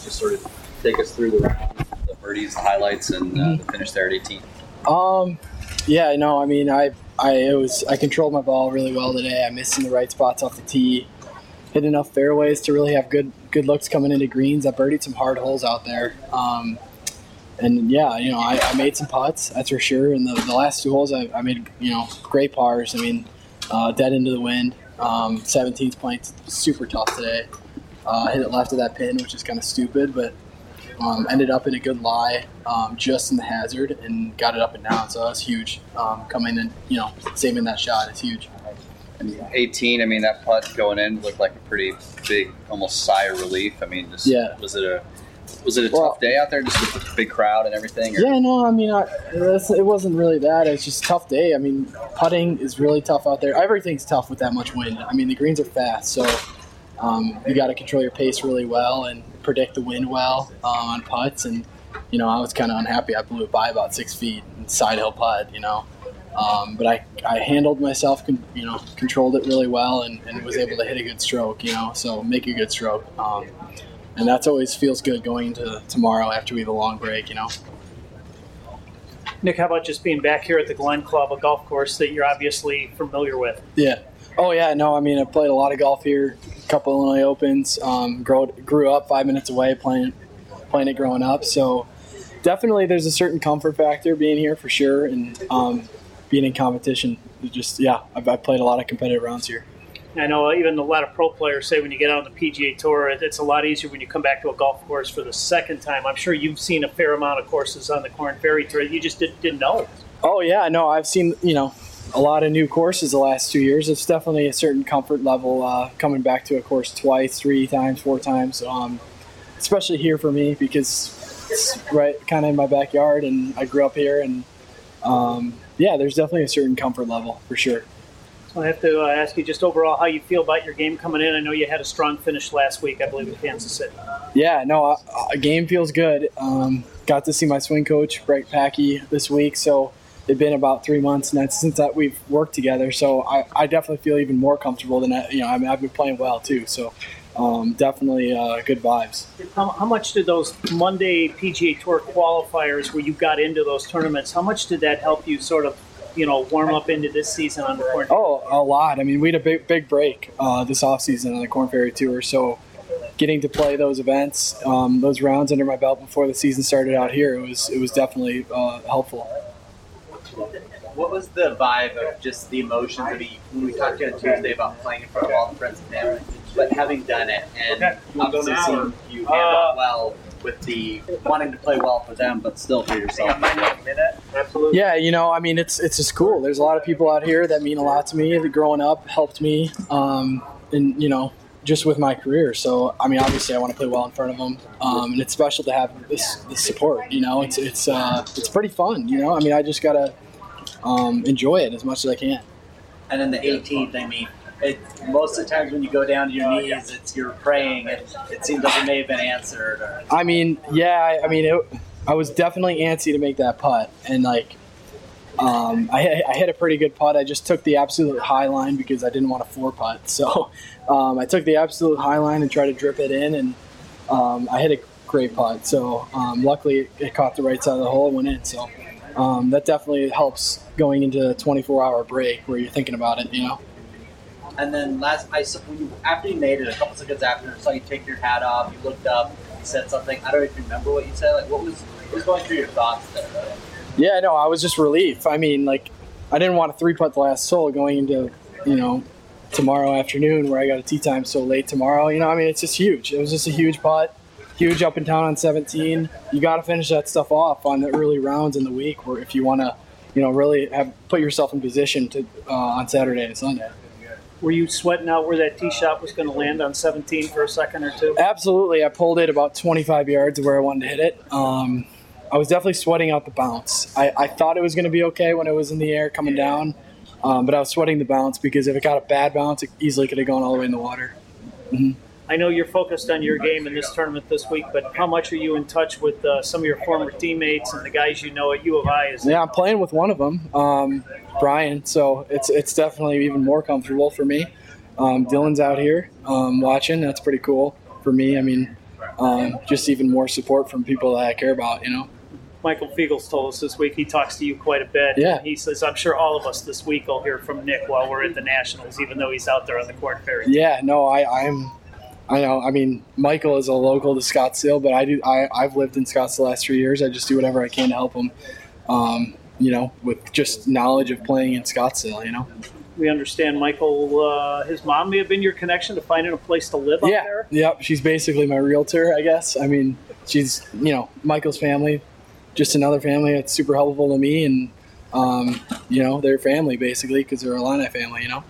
Just sort of take us through the round, the birdies, the highlights, and the finish there at 18. Yeah, no, I mean, I controlled my ball really well today. I missed in the right spots off the tee, hit enough fairways to really have good looks coming into greens. I birdied some hard holes out there. And yeah, I made some putts, that's for sure. And the last 2 holes, I made, great pars. I mean, dead into the wind. 17's playing super tough today. Hit it left of that pin, which is kind of stupid, but ended up in a good lie just in the hazard and got it up and down. So that's huge. Coming in, saving that shot is huge. And 18, I mean, that putt going in looked like a pretty big, almost sigh of relief. I mean, was it a tough day out there, just with the big crowd and everything? Or? Yeah, no, I mean, it wasn't really that. It's just a tough day. I mean, putting is really tough out there. Everything's tough with that much wind. I mean, the greens are fast, so you got to control your pace really well and predict the wind well on putts. And, I was kind of unhappy. I blew it by about 6 feet in side hill putt, But I handled myself, controlled it really well and was able to hit a good stroke, so make a good stroke. And that's always feels good going into tomorrow after we have a long break, Nick, how about just being back here at the Glen Club, a golf course that you're obviously familiar with? Yeah. Oh, yeah. No, I mean, I played a lot of golf here, a couple Illinois Opens, grew up 5 minutes away playing it growing up. So definitely there's a certain comfort factor being here for sure. And being in competition, I've played a lot of competitive rounds here. I know even a lot of pro players say when you get out on the PGA Tour, it's a lot easier when you come back to a golf course for the second time. I'm sure you've seen a fair amount of courses on the Korn Ferry Tour. You just didn't know. Oh, yeah. No, I've seen, a lot of new courses the last 2 years. It's definitely a certain comfort level coming back to a course twice, 3 times, 4 times, especially here for me because it's right kind of in my backyard and I grew up here. And, there's definitely a certain comfort level for sure. I have to ask you just overall how you feel about your game coming in. I know you had a strong finish last week, I believe, in Kansas City. Yeah, no, a game feels good. Got to see my swing coach, Brett Packey, this week, so it's been about 3 months since we've worked together. So I definitely feel even more comfortable than that. I've been playing well too. So definitely good vibes. How much did those Monday PGA Tour qualifiers, where you got into those tournaments, how much did that help you sort of warm up into this season on the Korn Ferry? Oh, a lot. I mean, we had a big break this offseason on the Korn Ferry Tour, so getting to play those events, those rounds under my belt before the season started out here, it was definitely helpful. What was the vibe of just the emotions? I mean, when we talked to you on Tuesday about playing in front of all the friends and family, but having done it and obviously seeing you handle well with the wanting to play well for them, but still for yourself. Absolutely. Yeah, I mean, it's a school. There's a lot of people out here that mean a lot to me. That growing up helped me, and just with my career. So, I mean, obviously, I want to play well in front of them, and it's special to have this support. It's pretty fun. I mean, I just gotta enjoy it as much as I can. And then the 18th, I mean, most of the times when you go down to your knees, you're praying, and it seems like it may have been answered. I mean, yeah, I was definitely antsy to make that putt, and I hit a pretty good putt. I just took the absolute high line because I didn't want a 4 putt. So I took the absolute high line and tried to drip it in, and I hit a great putt. So luckily it caught the right side of the hole and went in. So that definitely helps going into a 24-hour break where you're thinking about it, And then after you made it, a couple seconds after, I saw you take your hat off, you looked up, you said something. I don't even remember what you said. Like, what was going through your thoughts there? Yeah, no, I was just relief. I mean, I didn't want to 3-putt the last hole going into, tomorrow afternoon where I got a tee time so late tomorrow. I mean, it's just huge. It was just a huge putt, huge up and down on 17. You got to finish that stuff off on the early rounds in the week, where if you want to, really put yourself in position to on Saturday and Sunday. Were you sweating out where that tee shot was going to land on 17 for a second or two? Absolutely. I pulled it about 25 yards of where I wanted to hit it. I was definitely sweating out the bounce. I thought it was going to be okay when it was in the air coming down, but I was sweating the bounce because if it got a bad bounce, it easily could have gone all the way in the water. Mm-hmm. I know you're focused on your game in this tournament this week, but how much are you in touch with some of your former teammates and the guys you know at U of I? Yeah, I'm playing with one of them, Brian, so it's definitely even more comfortable for me. Dylan's out here watching. That's pretty cool for me. I mean, just even more support from people that I care about, Michael Fiegel's told us this week he talks to you quite a bit. Yeah. He says, I'm sure all of us this week will hear from Nick while we're at the Nationals, even though he's out there on the Corn Ferry. Yeah, no, I know. I mean, Michael is a local to Scottsdale, but I've lived in Scottsdale the last 3 years. I just do whatever I can to help him, with just knowledge of playing in Scottsdale, We understand Michael, his mom may have been your connection to finding a place to live out there. Yeah, she's basically my realtor, I guess. I mean, she's, Michael's family, just another family that's super helpful to me, and, they're family basically because they're a Illini family,